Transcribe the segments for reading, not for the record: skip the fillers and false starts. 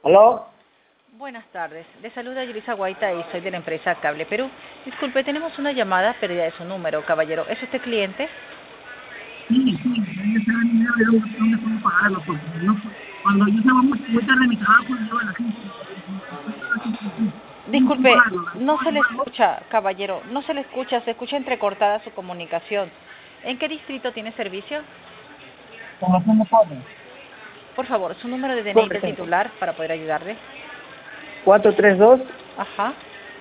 ¿Aló? Buenas tardes. Le saluda Yulisa Guaita y soy de la empresa Cable Perú. Disculpe, tenemos una llamada perdida de su número, caballero. ¿Es usted cliente? Sí, sí, yo estaba en dinero de dónde puedo pagarlo, porque no, cuando yo salgo muy tarde de mi trabajo, llevo a la gente, ¿cómo puedo Disculpe, pagarlo? no ¿Puedo se le llamarlo? escucha, caballero. No se escucha entrecortada su comunicación. ¿En qué distrito tiene servicio? Población de Coto. Por favor, su número de DNI Sobre del tengo. titular para poder ayudarle. 432-66041. Ajá.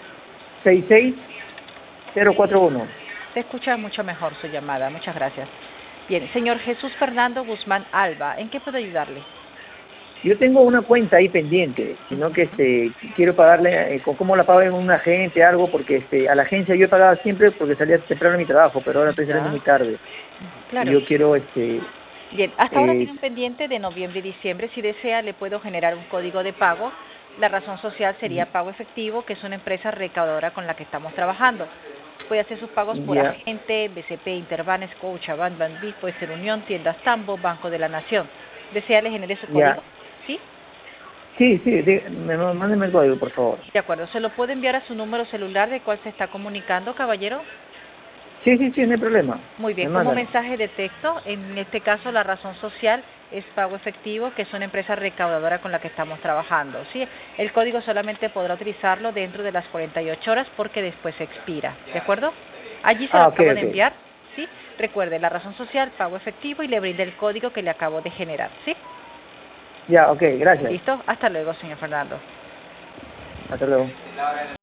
Se escucha mucho mejor su llamada. Muchas gracias. Bien, señor Jesús Fernando Guzmán Alba, ¿en qué puedo ayudarle? Yo tengo una cuenta ahí pendiente, sino que Ujú. quiero pagarle, ¿cómo la pago en un agente, algo? Porque a la agencia yo he pagado siempre porque salía temprano de mi trabajo, pero ahora estoy saliendo Ya, muy tarde. Y claro. yo quiero, Bien, hasta ahora eh, tiene un pendiente de noviembre y diciembre. Si desea, le puedo generar un código de pago. La razón social sería Pago Efectivo, que es una empresa recaudadora con la que estamos trabajando. Puede hacer sus pagos por ya, agente, BCP, Interbanes, Scotiabank, Banbí, puede ser Unión, Tiendas Tambo, Banco de la Nación. ¿Desea le genere su código? ya. ¿Sí? Sí, sí, mándeme el código, por favor. De acuerdo. ¿Se lo puede enviar a su número celular de cuál se está comunicando, caballero? Sí, sí, sí, no hay problema. Muy bien, Me como mandan. mensaje de texto, en este caso la razón social es Pago Efectivo, que es una empresa recaudadora con la que estamos trabajando. ¿Sí? El código solamente podrá utilizarlo dentro de las 48 horas porque después se expira. ¿De acuerdo? Allí se lo Ah, ok, acabo de ok. enviar. ¿Sí? Recuerde, la razón social, Pago Efectivo y le brinde el código que le acabo de generar. ¿Sí? Ya, ok, gracias. ¿Listo? Hasta luego, señor Fernando. Hasta luego.